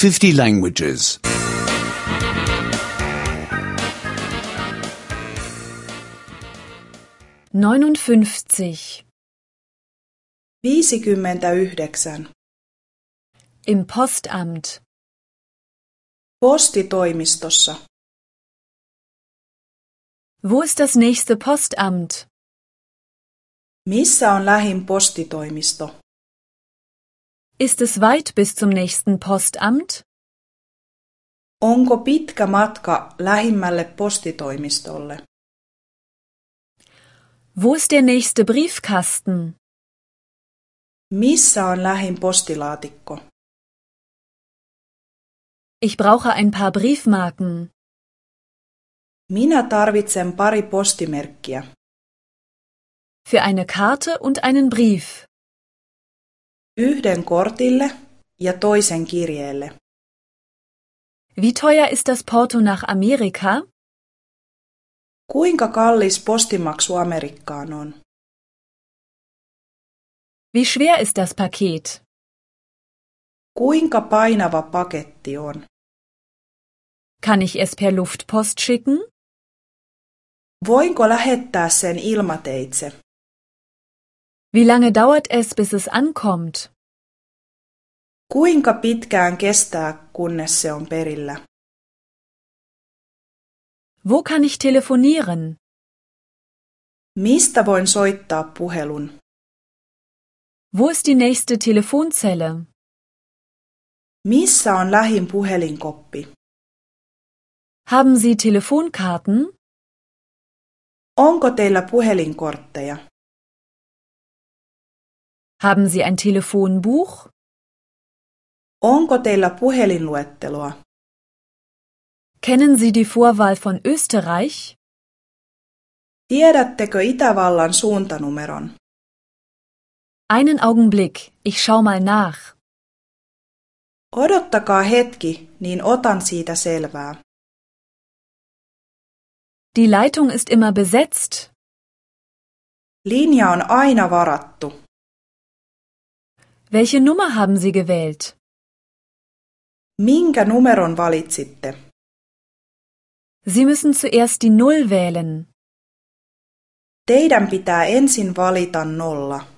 50 languages. 59. 59. Im Postamt. Postitoimistossa. Wo ist das nächste Postamt? Missä on lähin postitoimisto? Ist es weit bis zum nächsten Postamt? Onko pitkä matka lähimmälle postitoimistolle? Wo ist der nächste Briefkasten? Missä on lähin postilaatikko? Ich brauche ein paar Briefmarken. Minä tarvitsen pari postimerkkiä. Für eine Karte und einen Brief. Yhden kortille ja toisen kirjeelle. Wie teuer ist das Porto nach Amerika? Kuinka kallis postimaksu Amerikkaan on? Wie schwer ist das Paket? Kuinka painava paketti on? Kann ich es per Luftpost schicken? Voinko lähettää sen ilmateitse? Wie lange dauert es, bis es ankommt? Kuinka pitkään kestää, kunnes se on perillä? Wo kann ich telefonieren? Mistä voin soittaa puhelun? Wo ist die nächste Telefonzelle? Missä on lähin puhelinkoppi? Haben Sie Telefonkarten? Onko teillä puhelinkortteja? Haben Sie ein Telefonbuch? Onko teillä puhelinluetteloa? Kennen Sie die Vorwahl von Österreich? Tiedättekö Itävallan suuntanumeron? Einen Augenblick, ich schau mal nach. Odottakaa hetki, niin otan siitä selvää. Die Leitung ist immer besetzt. Linja on aina varattu. Welche Nummer haben Sie gewählt? Minkä numeron valitsitte? Sie müssen zuerst die Null wählen. Teidän pitää ensin valita 0.